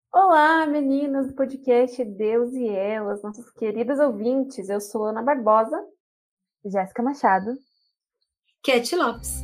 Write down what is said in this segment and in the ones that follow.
Olá, meninas do podcast Deus e Elas, nossas queridas ouvintes. Eu sou Ana Barbosa. Jéssica Machado. Cat Lopes.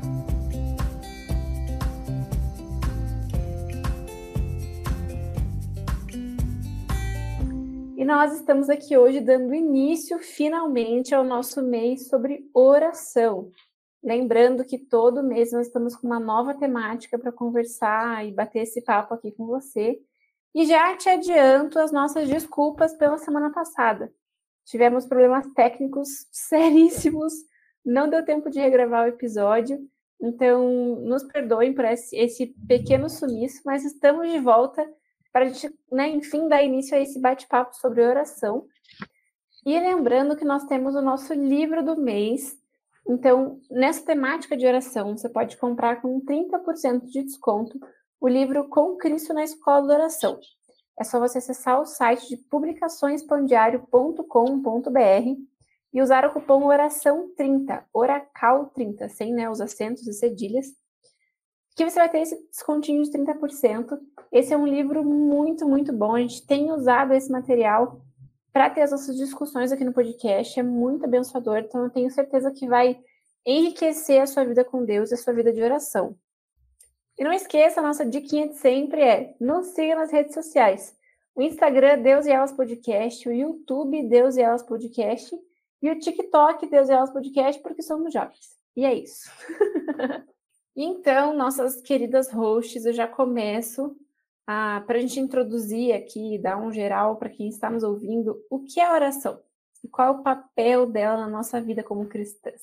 E nós estamos aqui hoje dando início, finalmente, ao nosso mês sobre oração. Lembrando que todo mês nós estamos com uma nova temática para conversar e bater esse papo aqui com você. E já te adianto as nossas desculpas pela semana passada. Tivemos problemas técnicos seríssimos, não deu tempo de regravar o episódio, então nos perdoem por esse pequeno sumiço, mas estamos de volta para a gente, enfim, dar início a esse bate-papo sobre oração. E lembrando que nós temos o nosso livro do mês. Então, nessa temática de oração, você pode comprar com 30% de desconto o livro Com Cristo na Escola da Oração. É só você acessar o site de publicaçõespandiário.com.br e usar o cupom ORAção30, ORACAL30, sem os acentos e cedilhas, que você vai ter esse descontinho de 30%. Esse é um livro muito, muito bom. A gente tem usado esse material para ter as nossas discussões aqui no podcast. É muito abençoador, então eu tenho certeza que vai enriquecer a sua vida com Deus e a sua vida de oração. E não esqueça, a nossa diquinha de sempre é: nos siga nas redes sociais. O Instagram, Deus e Elas Podcast, o YouTube, Deus e Elas Podcast, e o TikTok, Deus e Elas Podcast, porque somos jovens. E é isso. Então, nossas queridas hosts, eu já começo para a gente introduzir aqui, dar um geral para quem está nos ouvindo, o que é a oração e qual é o papel dela na nossa vida como cristãs.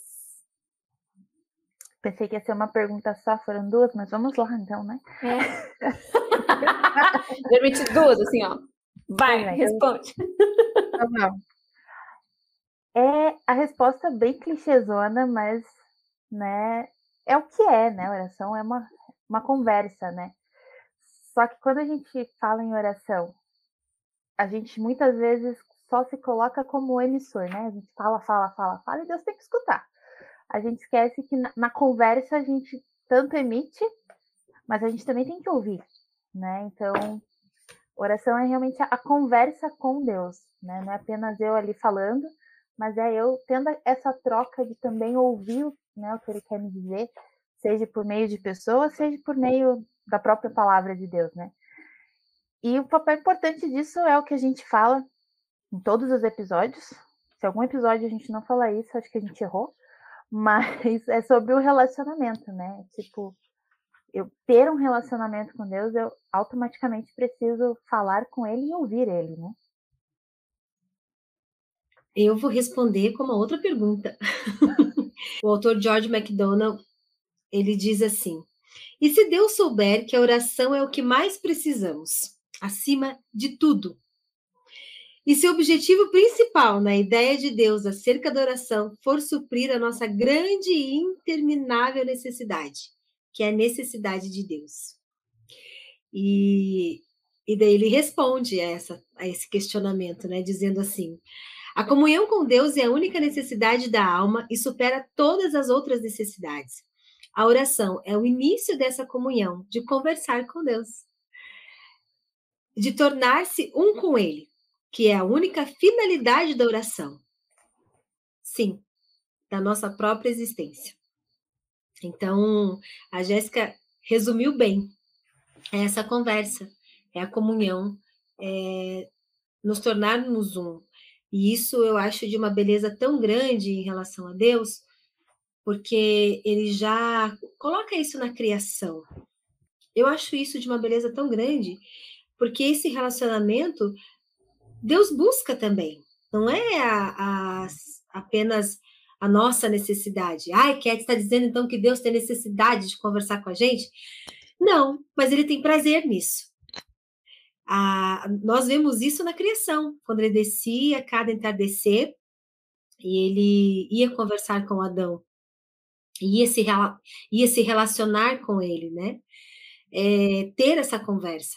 Pensei que ia ser uma pergunta só, foram duas, mas vamos lá então, né? Permite duas, assim, ó. Vai, responde. Então, é a resposta bem clichêzona, mas, né, é o que é, né? A oração é uma conversa, né? Só que quando a gente fala em oração, a gente muitas vezes só se coloca como emissor, né? A gente fala, e Deus tem que escutar. A gente esquece que na conversa a gente tanto emite, mas a gente também tem que ouvir, né? Então, oração é realmente a conversa com Deus, né? Não é apenas eu ali falando, mas é eu tendo essa troca de também ouvir, né, o que ele quer me dizer, seja por meio de pessoas, seja por meio da própria palavra de Deus, né? E o papel importante disso é o que a gente fala em todos os episódios. Se algum episódio a gente não fala isso, acho que a gente errou. Mas é sobre o relacionamento, né? Tipo, eu ter um relacionamento com Deus, eu automaticamente preciso falar com ele e ouvir ele, né? Eu vou responder com uma outra pergunta. O autor George MacDonald, ele diz assim: e se Deus souber que a oração é o que mais precisamos, acima de tudo? E se o objetivo principal na ideia de Deus acerca da oração for suprir a nossa grande e interminável necessidade, que é a necessidade de Deus? E daí ele responde a esse questionamento, né, dizendo assim: a comunhão com Deus é a única necessidade da alma e supera todas as outras necessidades. A oração é o início dessa comunhão, de conversar com Deus, de tornar-se um com Ele, que é a única finalidade da oração. Sim, da nossa própria existência. Então, a Jéssica resumiu bem essa conversa, é a comunhão, é nos tornarmos um. E isso eu acho de uma beleza tão grande em relação a Deus, porque ele já coloca isso na criação. Eu acho isso de uma beleza tão grande, porque esse relacionamento Deus busca também. Não é apenas a nossa necessidade. Ai, Cat está dizendo então que Deus tem necessidade de conversar com a gente? Não, mas ele tem prazer nisso. Nós vemos isso na criação, quando ele descia cada entardecer e ele ia conversar com Adão, ia se relacionar com ele, né? Ter essa conversa.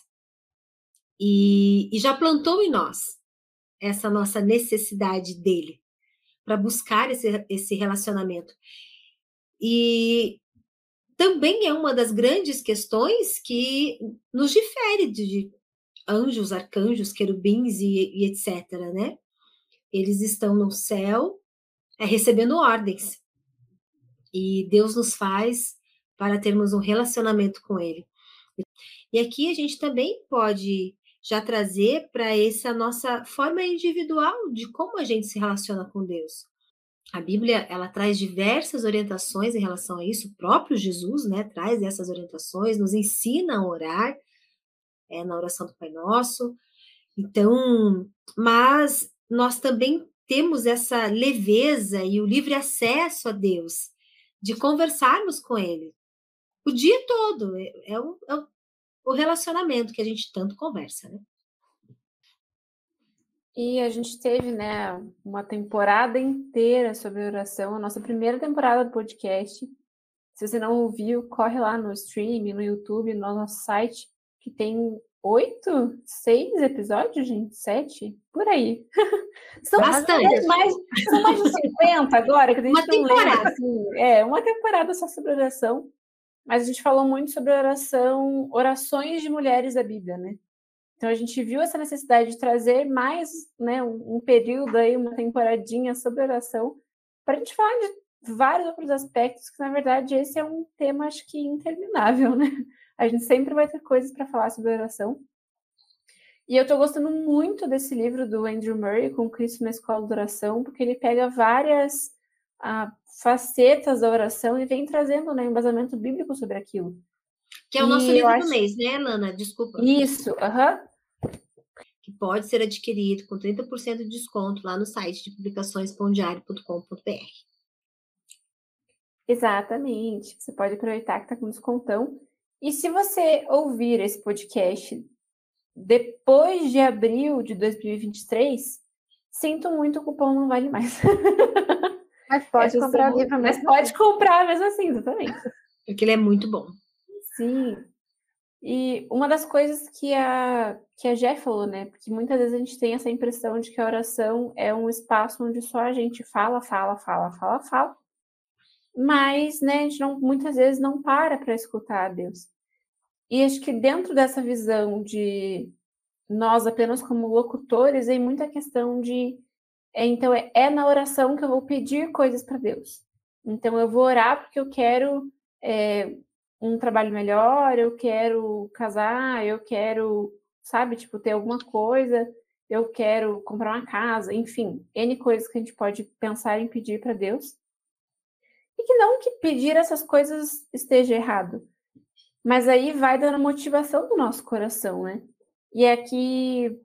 E já plantou em nós essa nossa necessidade dele, para buscar esse relacionamento. E também é uma das grandes questões que nos difere anjos, arcanjos, querubins e etc, né? Eles estão no céu, recebendo ordens. E Deus nos faz para termos um relacionamento com Ele. E aqui a gente também pode já trazer para essa nossa forma individual de como a gente se relaciona com Deus. A Bíblia, ela traz diversas orientações em relação a isso. O próprio Jesus, né, traz essas orientações, nos ensina a orar, na oração do Pai Nosso. Então, mas nós também temos essa leveza e o livre acesso a Deus, de conversarmos com Ele o dia todo. É o relacionamento que a gente tanto conversa, né? E a gente teve, né, uma temporada inteira sobre oração, a nossa primeira temporada do podcast. Se você não ouviu, corre lá no stream, no YouTube, no nosso site, que tem 6 episódios, gente? 7? Por aí. São Bastante. São mais de 50 agora, que a gente Uma não lembra. temporada. Assim, uma temporada só sobre oração. Mas a gente falou muito sobre orações de mulheres da Bíblia, né? Então a gente viu essa necessidade de trazer mais, né, um período aí, uma temporadinha sobre oração, para a gente falar de vários outros aspectos, que na verdade esse é um tema, acho que interminável, né? A gente sempre vai ter coisas para falar sobre oração. E eu estou gostando muito desse livro do Andrew Murray, Com Cristo na Escola da Oração, porque ele pega várias facetas da oração e vem trazendo, né, um embasamento bíblico sobre aquilo. Que é o nosso livro do mês, né, Lana? Desculpa. Isso, Que pode ser adquirido com 30% de desconto lá no site de publicações.diario.com.br. Exatamente. Você pode aproveitar que está com descontão. E se você ouvir esse podcast depois de abril de 2023, sinto muito, o cupom não vale mais. Mas pode comprar o livro mesmo. Mas pode comprar mesmo assim, exatamente. Porque ele é muito bom. Sim. E uma das coisas que a Jé falou, né? Porque muitas vezes a gente tem essa impressão de que a oração é um espaço onde só a gente fala, mas, né, a gente muitas vezes não para escutar a Deus. E acho que dentro dessa visão de nós apenas como locutores, vem muita questão de então é na oração que eu vou pedir coisas para Deus. Então eu vou orar porque eu quero um trabalho melhor, eu quero casar, eu quero, sabe, tipo, ter alguma coisa, eu quero comprar uma casa, enfim, N coisas que a gente pode pensar em pedir para Deus. E que não que pedir essas coisas esteja errado, mas aí vai dando motivação do nosso coração, né? E aqui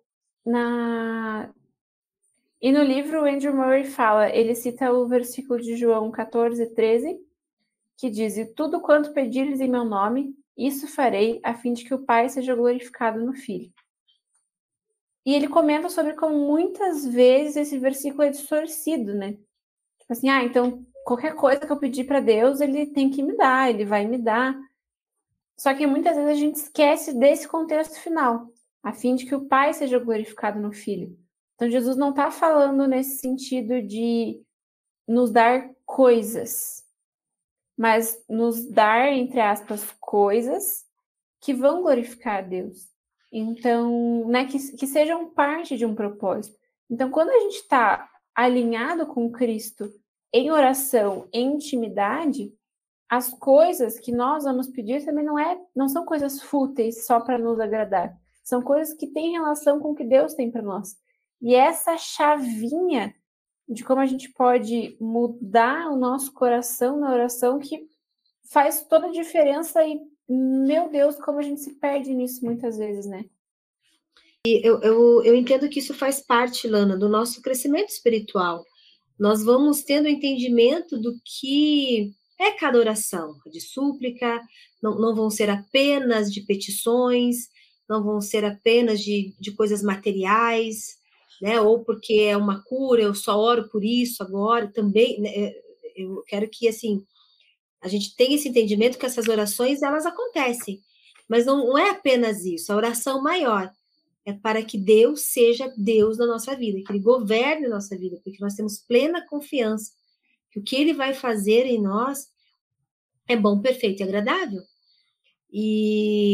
E no livro, o Andrew Murray fala, ele cita o versículo de João 14:13, que diz: "E tudo quanto pedires em meu nome, isso farei, a fim de que o Pai seja glorificado no Filho." E ele comenta sobre como muitas vezes esse versículo é distorcido, né? Tipo assim, então qualquer coisa que eu pedir para Deus, ele tem que me dar, ele vai me dar. Só que muitas vezes a gente esquece desse contexto final, a fim de que o Pai seja glorificado no Filho. Então, Jesus não está falando nesse sentido de nos dar coisas, mas nos dar, entre aspas, coisas que vão glorificar a Deus. Então, né, que sejam parte de um propósito. Então, quando a gente está alinhado com Cristo em oração, em intimidade, as coisas que nós vamos pedir também não são coisas fúteis só para nos agradar. São coisas que têm relação com o que Deus tem para nós. E essa chavinha de como a gente pode mudar o nosso coração na oração que faz toda a diferença e, meu Deus, como a gente se perde nisso muitas vezes, né? E eu entendo que isso faz parte, Lana, do nosso crescimento espiritual. Nós vamos tendo entendimento do que é cada oração, de súplica, não vão ser apenas de petições, não vão ser apenas de coisas materiais, né? Ou porque é uma cura, eu só oro por isso agora, também, né? Eu quero que, assim, a gente tenha esse entendimento que essas orações, elas acontecem, mas não é apenas isso, a oração maior é para que Deus seja Deus na nossa vida, que Ele governe a nossa vida, porque nós temos plena confiança que o que Ele vai fazer em nós é bom, perfeito e agradável. E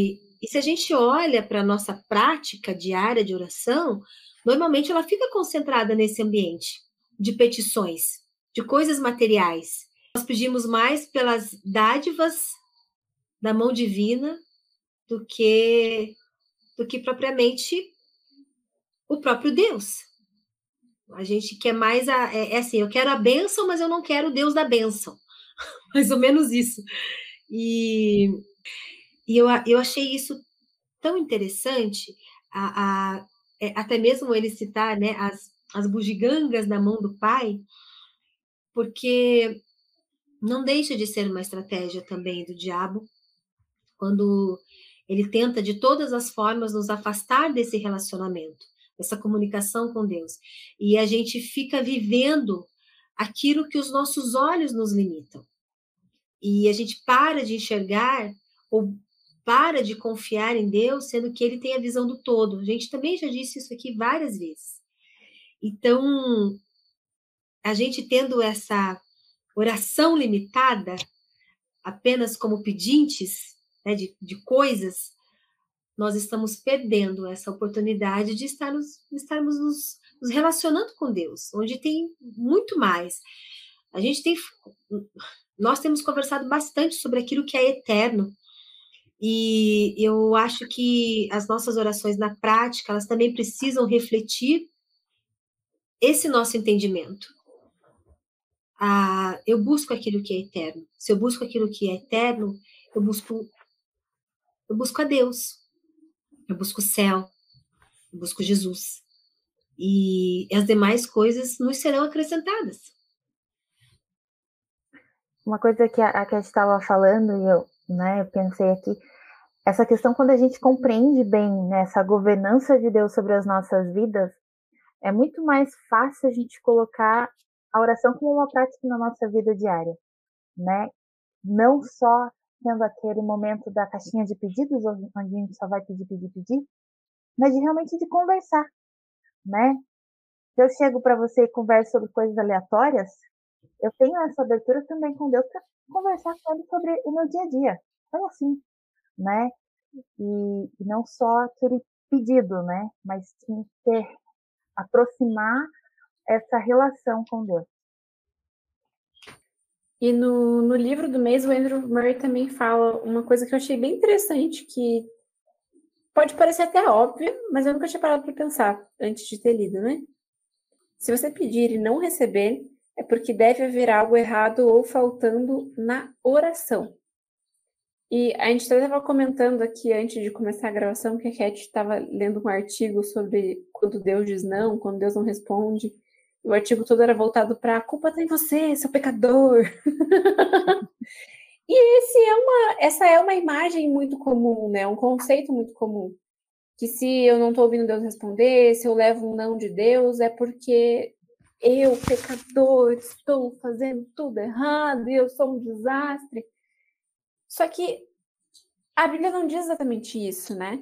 E se a gente olha para a nossa prática diária de oração, normalmente ela fica concentrada nesse ambiente de petições, de coisas materiais. Nós pedimos mais pelas dádivas da mão divina do que propriamente o próprio Deus. A gente quer mais assim, eu quero a bênção, mas eu não quero o Deus da bênção. Mais ou menos isso. E eu achei isso tão interessante, até mesmo ele citar, né, as bugigangas na mão do pai, porque não deixa de ser uma estratégia também do diabo, quando ele tenta de todas as formas nos afastar desse relacionamento, dessa comunicação com Deus. E a gente fica vivendo aquilo que os nossos olhos nos limitam. E a gente para de enxergar ou para de confiar em Deus, sendo que ele tem a visão do todo. A gente também já disse isso aqui várias vezes. Então, a gente tendo essa oração limitada, apenas como pedintes, né, de coisas, nós estamos perdendo essa oportunidade de estarmos nos relacionando com Deus, onde tem muito mais. Nós temos conversado bastante sobre aquilo que é eterno, e eu acho que as nossas orações na prática, elas também precisam refletir esse nosso entendimento. Eu busco aquilo que é eterno. Se eu busco aquilo que é eterno, eu busco a Deus. Eu busco o céu. Eu busco Jesus. E as demais coisas nos serão acrescentadas. Uma coisa que a Cat estava falando, e eu pensei aqui, essa questão, quando a gente compreende bem, né, essa governança de Deus sobre as nossas vidas, é muito mais fácil a gente colocar a oração como uma prática na nossa vida diária, né? Não só tendo aquele momento da caixinha de pedidos, onde a gente só vai pedir, mas realmente de conversar, né? Se eu chego para você e converso sobre coisas aleatórias, eu tenho essa abertura também com Deus para conversar com Ele sobre o meu dia a dia. Foi assim, né? E não só aquele pedido, né? Mas sim aproximar essa relação com Deus. E no livro do mês, o Andrew Murray também fala uma coisa que eu achei bem interessante, que pode parecer até óbvia, mas eu nunca tinha parado para pensar antes de ter lido, né? Se você pedir e não receber, é porque deve haver algo errado ou faltando na oração. E a gente estava comentando aqui, antes de começar a gravação, que a Cat estava lendo um artigo sobre quando Deus diz não, quando Deus não responde. O artigo todo era voltado para a culpa está em você, seu pecador. E essa é uma imagem muito comum, né? Um conceito muito comum. Que se eu não estou ouvindo Deus responder, se eu levo um não de Deus, é porque eu, pecador, estou fazendo tudo errado e eu sou um desastre. Só que a Bíblia não diz exatamente isso, né?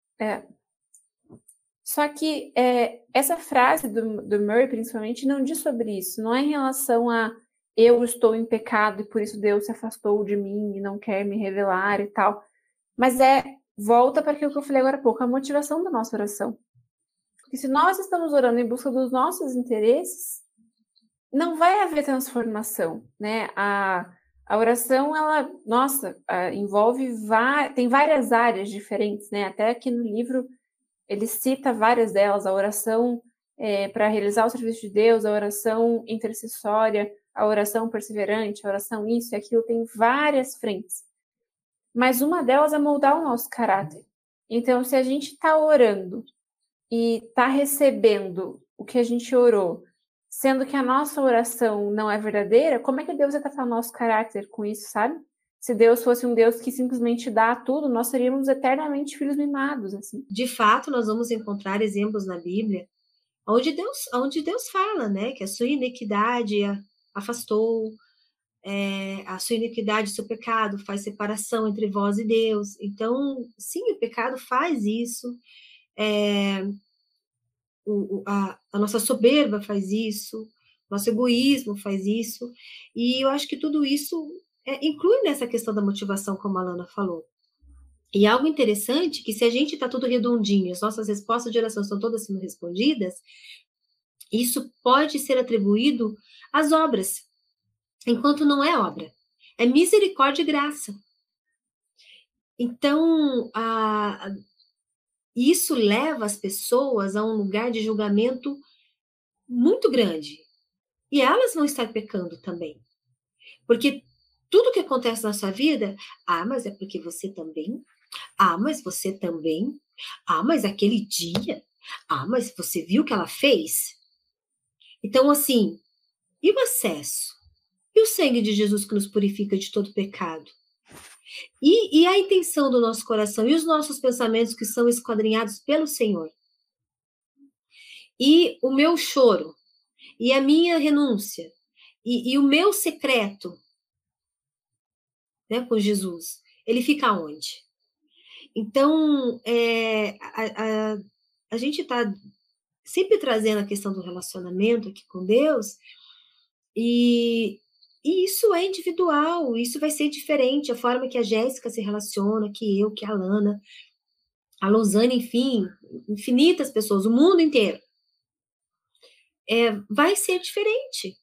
Só que essa frase do Murray, principalmente, não diz sobre isso. Não é em relação a eu estou em pecado e por isso Deus se afastou de mim e não quer me revelar e tal. Mas volta para aquilo que eu falei agora há pouco, a motivação da nossa oração. Porque se nós estamos orando em busca dos nossos interesses, não vai haver transformação, né? A oração, ela, envolve tem várias áreas diferentes, né? Até aqui no livro ele cita várias delas, a oração para realizar o serviço de Deus, a oração intercessória, a oração perseverante, a oração isso e aquilo, tem várias frentes. Mas uma delas é moldar o nosso caráter. Então, se a gente está orando e está recebendo o que a gente orou, sendo que a nossa oração não é verdadeira, como é que Deus vai tratar o nosso caráter com isso, sabe? Se Deus fosse um Deus que simplesmente dá tudo, nós seríamos eternamente filhos mimados, assim. De fato, nós vamos encontrar exemplos na Bíblia onde Deus fala, né, que a sua iniquidade afastou, a sua iniquidade, o seu pecado faz separação entre vós e Deus. Então, sim, o pecado faz isso, a nossa soberba faz isso, nosso egoísmo faz isso, e eu acho que tudo isso inclui nessa questão da motivação, como a Lana falou. E algo interessante, que se a gente está tudo redondinho, as nossas respostas de oração estão todas sendo respondidas, isso pode ser atribuído às obras, enquanto não é obra. É misericórdia e graça. Então, isso leva as pessoas a um lugar de julgamento muito grande. E elas vão estar pecando também. Porque tudo que acontece na sua vida, mas é porque você também. Mas você também. Mas aquele dia. Mas você viu o que ela fez? Então, assim, e o acesso? E o sangue de Jesus que nos purifica de todo pecado? E a intenção do nosso coração? E os nossos pensamentos que são esquadrinhados pelo Senhor? E o meu choro? E a minha renúncia? E o meu secreto, né, com Jesus? Ele fica onde? Então, a gente está sempre trazendo a questão do relacionamento aqui com Deus, e isso é individual, isso vai ser diferente, a forma que a Jéssica se relaciona, que eu, que a Lana, a Losane, enfim, infinitas pessoas, o mundo inteiro, vai ser diferente.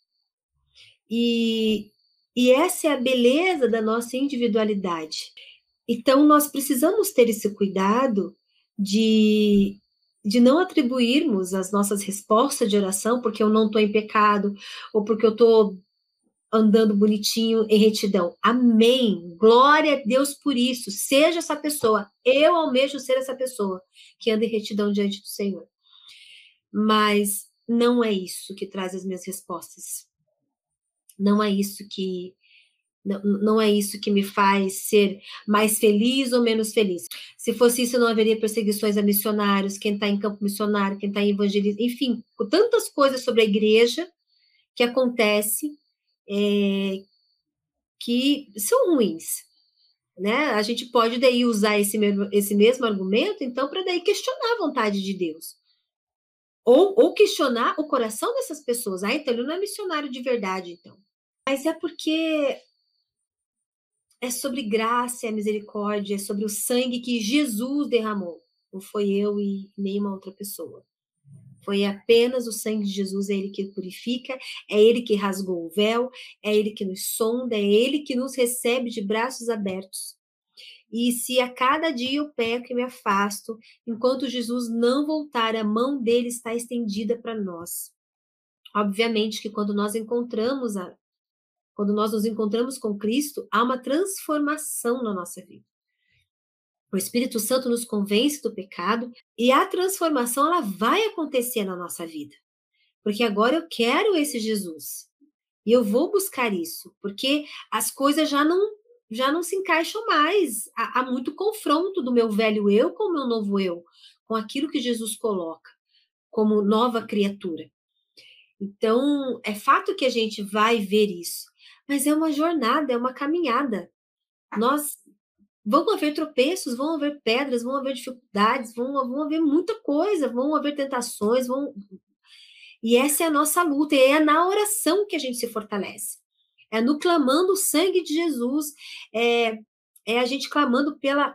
E essa é a beleza da nossa individualidade. Então, nós precisamos ter esse cuidado de não atribuirmos as nossas respostas de oração porque eu não estou em pecado, ou porque eu estou andando bonitinho em retidão. Amém. Glória a Deus por isso. Seja essa pessoa. Eu almejo ser essa pessoa que anda em retidão diante do Senhor. Mas não é isso que traz as minhas respostas. Não é isso que me faz ser mais feliz ou menos feliz. Se fosse isso, não haveria perseguições a missionários, quem está em campo missionário, quem está em evangelismo, enfim, tantas coisas sobre a igreja que acontece que são ruins, né? A gente pode daí usar esse mesmo argumento, então, para daí questionar a vontade de Deus. Ou questionar o coração dessas pessoas. Então ele não é missionário de verdade, então. Mas é porque é sobre graça, é misericórdia, é sobre o sangue que Jesus derramou. Não foi eu e nenhuma outra pessoa. Foi apenas o sangue de Jesus, é ele que purifica, é ele que rasgou o véu, é ele que nos sonda, é ele que nos recebe de braços abertos. E se a cada dia eu peco e me afasto, enquanto Jesus não voltar, a mão dele está estendida para nós. Obviamente que quando nós nos encontramos com Cristo, há uma transformação na nossa vida. O Espírito Santo nos convence do pecado e a transformação ela vai acontecer na nossa vida. Porque agora eu quero esse Jesus. E eu vou buscar isso, porque as coisas já não se encaixam mais. Há muito confronto do meu velho eu com o meu novo eu, com aquilo que Jesus coloca como nova criatura. Então, é fato que a gente vai ver isso, mas é uma jornada, é uma caminhada. Vão haver tropeços, vão haver pedras, vão haver dificuldades, vão haver muita coisa, vão haver tentações, E essa é a nossa luta, e é na oração que a gente se fortalece. É no clamando o sangue de Jesus, é a gente clamando pela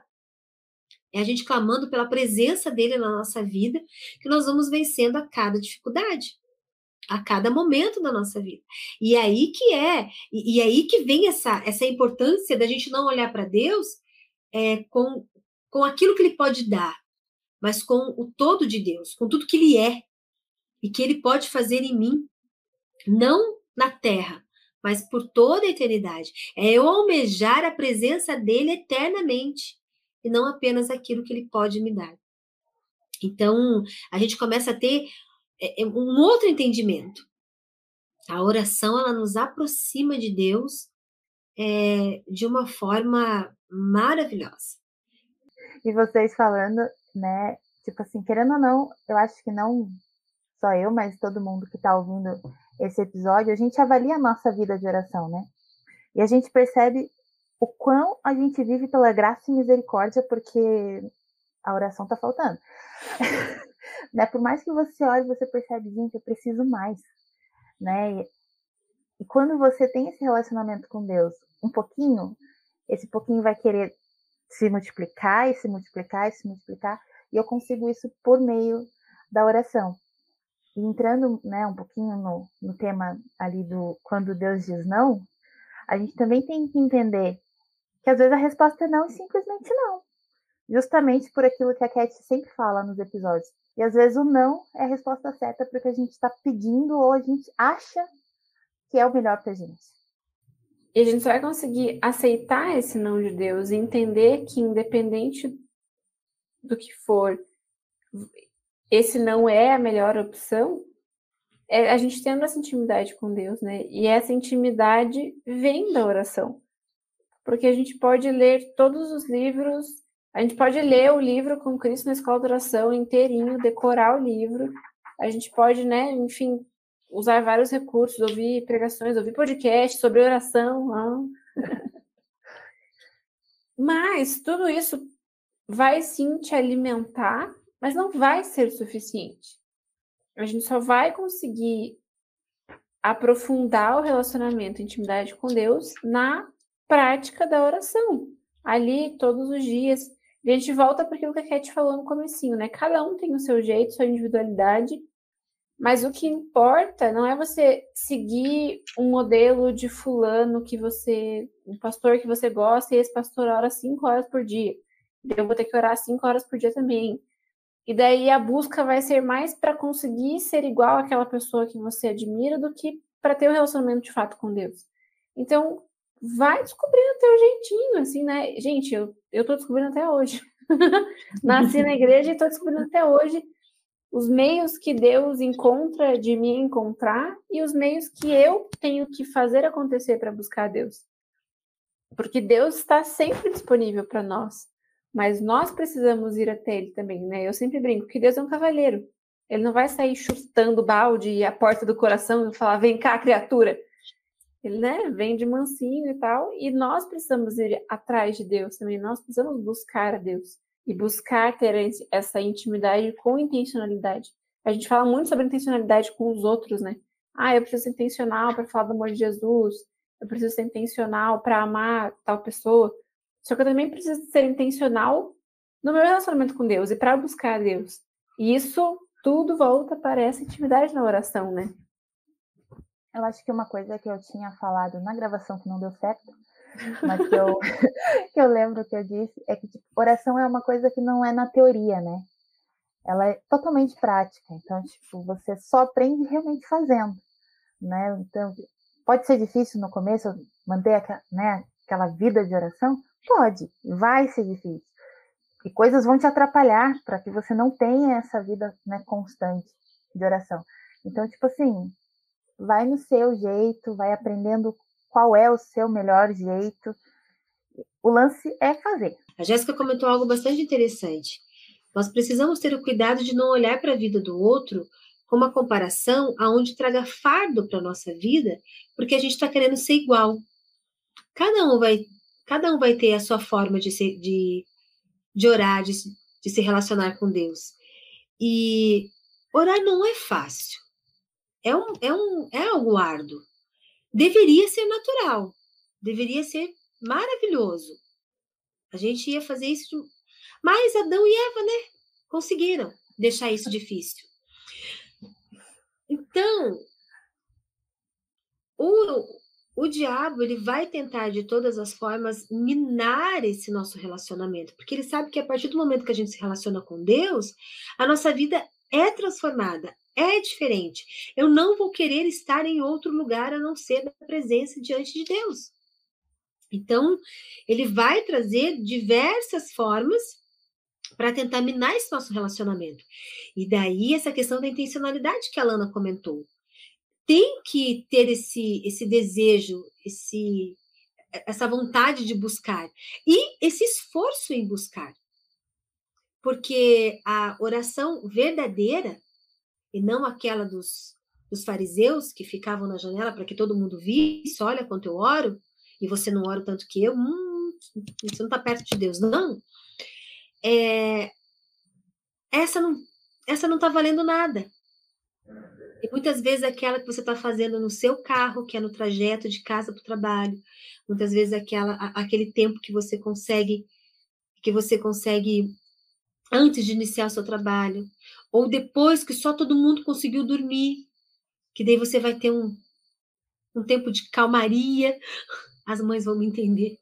presença dele na nossa vida, que nós vamos vencendo a cada dificuldade, a cada momento da nossa vida. E aí que vem essa importância da gente não olhar para Deus com aquilo que ele pode dar, mas com o todo de Deus, com tudo que ele é, e que ele pode fazer em mim, não na terra, mas por toda a eternidade. É eu almejar a presença dele eternamente, e não apenas aquilo que ele pode me dar. Então, a gente começa a ter um outro entendimento. A oração, ela nos aproxima de Deus de uma forma maravilhosa. E vocês falando, né, tipo assim, querendo ou não, eu acho que não só eu, mas todo mundo que está ouvindo esse episódio, a gente avalia a nossa vida de oração, né? E a gente percebe o quão a gente vive pela graça e misericórdia, porque a oração está faltando. Né? Por mais que você olhe, você percebe, gente, eu preciso mais, né? E quando você tem esse relacionamento com Deus um pouquinho, esse pouquinho vai querer se multiplicar e se multiplicar e se multiplicar, e eu consigo isso por meio da oração. E entrando, né, um pouquinho no tema ali do quando Deus diz não, a gente também tem que entender que às vezes a resposta é não e simplesmente não. Justamente por aquilo que a Cat sempre fala nos episódios. E às vezes o não é a resposta certa porque a gente está pedindo ou a gente acha que é o melhor pra gente. E a gente só vai conseguir aceitar esse não de Deus e entender que, independente do que for, esse não é a melhor opção, é a gente tendo essa intimidade com Deus, né? E essa intimidade vem da oração. Porque a gente pode ler todos os livros, a gente pode ler o livro com Cristo na Escola de Oração inteirinho, decorar o livro, a gente pode, né, enfim, usar vários recursos, ouvir pregações, ouvir podcast sobre oração. Mas tudo isso vai sim te alimentar, mas não vai ser suficiente. A gente só vai conseguir aprofundar o relacionamento, a intimidade com Deus na prática da oração. Ali, todos os dias. E a gente volta para aquilo que a Cat falou no comecinho, né? Cada um tem o seu jeito, sua individualidade, mas o que importa não é você seguir um modelo de fulano que você, um pastor que você gosta, e esse pastor ora 5 horas por dia. Eu vou ter que orar 5 horas por dia também. E daí a busca vai ser mais para conseguir ser igual àquela pessoa que você admira do que para ter um relacionamento de fato com Deus. Então, vai descobrindo o teu jeitinho, assim, né? Gente, eu tô descobrindo até hoje. Nasci na igreja e tô descobrindo até hoje os meios que Deus encontra de me encontrar e os meios que eu tenho que fazer acontecer para buscar Deus. Porque Deus está sempre disponível para nós, mas nós precisamos ir até Ele também, né? Eu sempre brinco que Deus é um cavalheiro. Ele não vai sair chutando balde e a porta do coração e falar, vem cá, criatura. Ele, né, vem de mansinho e tal, e nós precisamos ir atrás de Deus também, nós precisamos buscar a Deus e buscar ter essa intimidade com intencionalidade. A gente fala muito sobre intencionalidade com os outros, né? Eu preciso ser intencional para falar do amor de Jesus, eu preciso ser intencional para amar tal pessoa, só que eu também preciso ser intencional no meu relacionamento com Deus e para buscar a Deus. E isso tudo volta para essa intimidade na oração, né? Eu acho que uma coisa que eu tinha falado na gravação que não deu certo, mas que eu, que eu lembro que eu disse, é que tipo, oração é uma coisa que não é na teoria, né? Ela é totalmente prática. Então, tipo, você só aprende realmente fazendo, né? Então, pode ser difícil no começo manter aquela vida de oração? Pode, vai ser difícil. E coisas vão te atrapalhar para que você não tenha essa vida, né, constante de oração. Então, tipo assim, vai no seu jeito, vai aprendendo qual é o seu melhor jeito. O lance é fazer. A Jéssica comentou algo bastante interessante. Nós precisamos ter o cuidado de não olhar para a vida do outro com uma comparação aonde traga fardo para a nossa vida, porque a gente está querendo ser igual. Cada um vai ter a sua forma de orar, de se relacionar com Deus. E orar não é fácil. É algo árduo. Deveria ser natural. Deveria ser maravilhoso. A gente ia fazer isso. Mas Adão e Eva, né? Conseguiram deixar isso difícil. Então, o diabo, ele vai tentar de todas as formas minar esse nosso relacionamento, porque ele sabe que a partir do momento que a gente se relaciona com Deus, a nossa vida é transformada, é diferente. Eu não vou querer estar em outro lugar a não ser na presença diante de Deus. Então, ele vai trazer diversas formas para tentar minar esse nosso relacionamento. E daí essa questão da intencionalidade que a Lana comentou. Tem que ter esse desejo, essa vontade de buscar e esse esforço em buscar. Porque a oração verdadeira, e não aquela dos fariseus que ficavam na janela para que todo mundo visse, olha quanto eu oro, e você não ora tanto que eu, você não está perto de Deus, não. Essa não está valendo nada. E muitas vezes aquela que você está fazendo no seu carro, que é no trajeto de casa para o trabalho, muitas vezes aquele tempo que você consegue que você consegue antes de iniciar o seu trabalho, ou depois que só todo mundo conseguiu dormir, que daí você vai ter um tempo de calmaria. As mães vão me entender.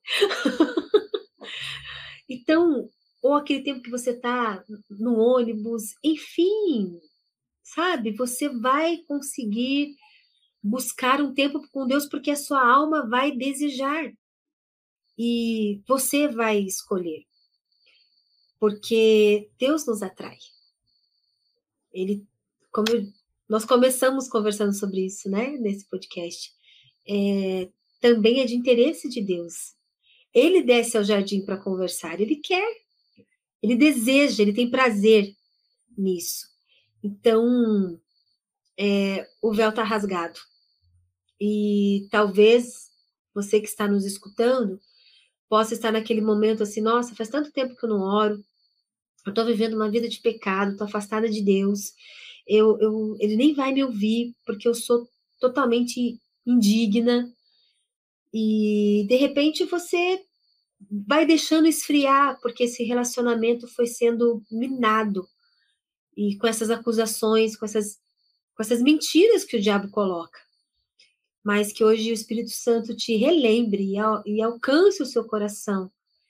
Então, ou aquele tempo que você está no ônibus, enfim, sabe? Você vai conseguir buscar um tempo com Deus porque a sua alma vai desejar. E você vai escolher. Porque Deus nos atrai. Ele, nós começamos conversando sobre isso, né? Nesse podcast. Também é de interesse de Deus. Ele desce ao jardim para conversar. Ele quer. Ele deseja. Ele tem prazer nisso. Então, o véu está rasgado. E talvez você que está nos escutando possa estar naquele momento assim, nossa, faz tanto tempo que eu não oro, eu estou vivendo uma vida de pecado, estou afastada de Deus, ele nem vai me ouvir, porque eu sou totalmente indigna, e de repente você vai deixando esfriar, porque esse relacionamento foi sendo minado, e com essas acusações, com essas mentiras que o diabo coloca. Mas que hoje o Espírito Santo te relembre e alcance o seu coração.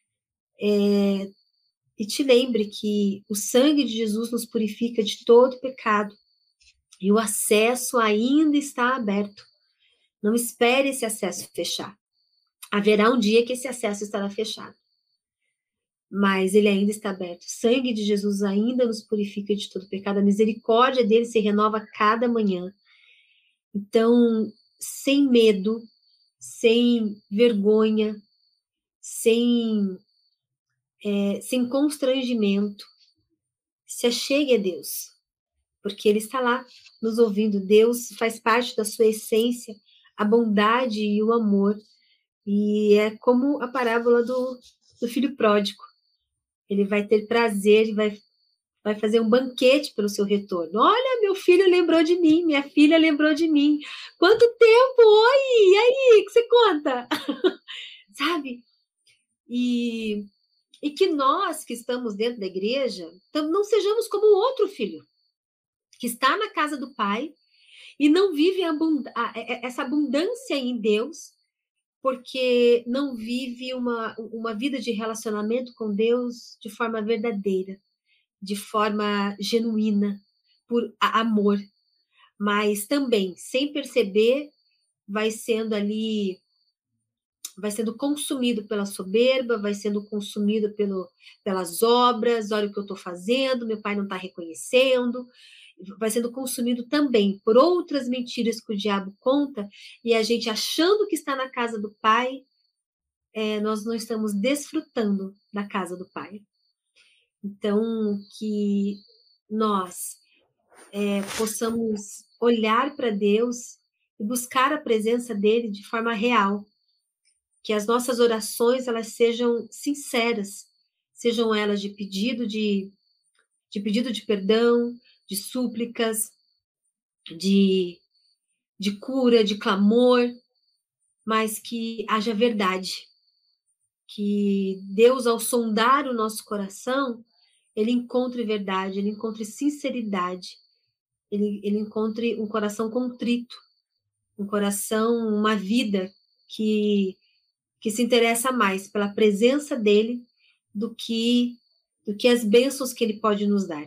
E te lembre que o sangue de Jesus nos purifica de todo pecado. E o acesso ainda está aberto. Não espere esse acesso fechar. Haverá um dia que esse acesso estará fechado. Mas ele ainda está aberto. O sangue de Jesus ainda nos purifica de todo pecado. A misericórdia dele se renova a cada manhã. Então, sem medo, sem vergonha, sem constrangimento, se achegue a Deus, porque Ele está lá nos ouvindo. Deus faz parte da sua essência, a bondade e o amor, e é como a parábola do filho pródigo. Ele vai ter prazer e vai fazer um banquete pelo seu retorno. Olha, meu filho lembrou de mim, minha filha lembrou de mim. Quanto tempo? Oi, e aí, o que você conta? Sabe? E que nós que estamos dentro da igreja, não sejamos como o outro filho, que está na casa do pai e não vive essa abundância em Deus, porque não vive uma vida de relacionamento com Deus de forma verdadeira, de forma genuína, por amor, mas também, sem perceber, vai sendo consumido pela soberba, vai sendo consumido pelas obras, olha o que eu estou fazendo, meu pai não está reconhecendo, vai sendo consumido também por outras mentiras que o diabo conta, e a gente achando que está na casa do pai, nós não estamos desfrutando da casa do pai. Então, que nós possamos olhar para Deus e buscar a presença dele de forma real, que as nossas orações elas sejam sinceras, sejam elas de pedido de perdão, de súplicas, de cura, de clamor, mas que haja verdade, que Deus, ao sondar o nosso coração, ele encontre verdade, ele encontre sinceridade, ele encontre um coração contrito, um coração, uma vida que se interessa mais pela presença dele do que as bênçãos que ele pode nos dar.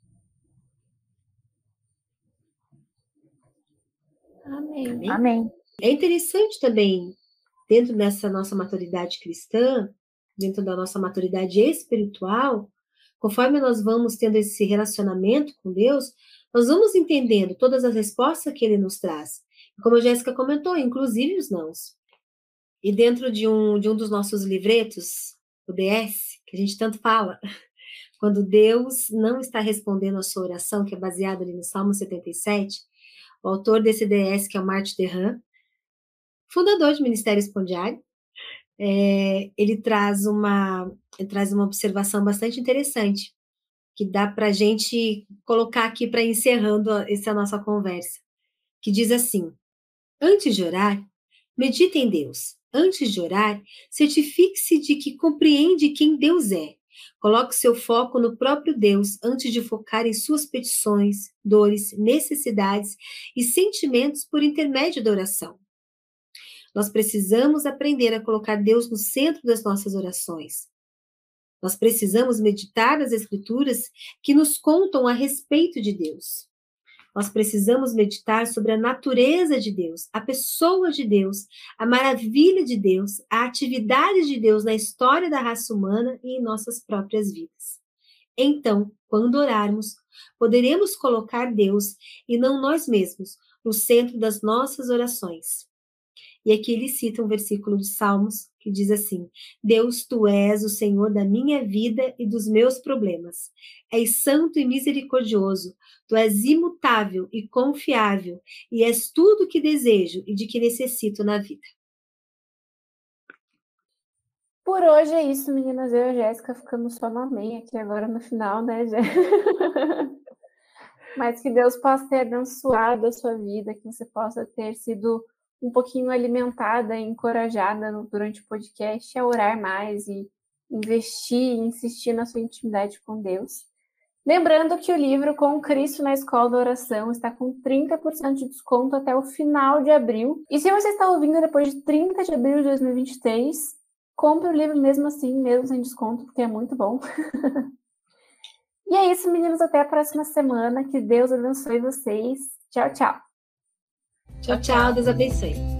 Amém. Amém. É interessante também, dentro dessa nossa maturidade cristã, dentro da nossa maturidade espiritual, conforme nós vamos tendo esse relacionamento com Deus, nós vamos entendendo todas as respostas que ele nos traz. Como a Jéssica comentou, inclusive os nãos. E dentro de um dos nossos livretos, o DS, que a gente tanto fala, quando Deus não está respondendo a sua oração, que é baseado ali no Salmo 77, o autor desse DS, que é o Martin Derham, fundador do Ministério Espondiário, ele traz uma observação bastante interessante, que dá para a gente colocar aqui para encerrando essa nossa conversa, que diz assim: antes de orar, medite em Deus. Antes de orar, certifique-se de que compreende quem Deus é Coloque seu foco no próprio Deus antes de focar em suas petições, dores, necessidades e sentimentos por intermédio da oração. Nós precisamos aprender a colocar Deus no centro das nossas orações. Nós precisamos meditar nas Escrituras que nos contam a respeito de Deus. Nós precisamos meditar sobre a natureza de Deus, a pessoa de Deus, a maravilha de Deus, a atividade de Deus na história da raça humana e em nossas próprias vidas. Então, quando orarmos, poderemos colocar Deus e não nós mesmos no centro das nossas orações. E aqui ele cita um versículo de Salmos que diz assim: Deus, tu és o Senhor da minha vida e dos meus problemas. És santo e misericordioso, tu és imutável e confiável, e és tudo o que desejo e de que necessito na vida. Por hoje é isso, meninas. Eu e a Jéssica ficamos só no amém aqui agora no final, né, Jé? Mas que Deus possa ter abençoado a sua vida, que você possa ter sido um pouquinho alimentada e encorajada durante o podcast a orar mais e investir e insistir na sua intimidade com Deus. Lembrando que o livro Com Cristo na Escola da Oração está com 30% de desconto até o final de abril. E se você está ouvindo depois de 30 de abril de 2023, compre o livro mesmo assim, mesmo sem desconto, porque é muito bom. E é isso, meninos. Até a próxima semana. Que Deus abençoe vocês. Tchau, tchau. Tchau, tchau. Deus abençoe.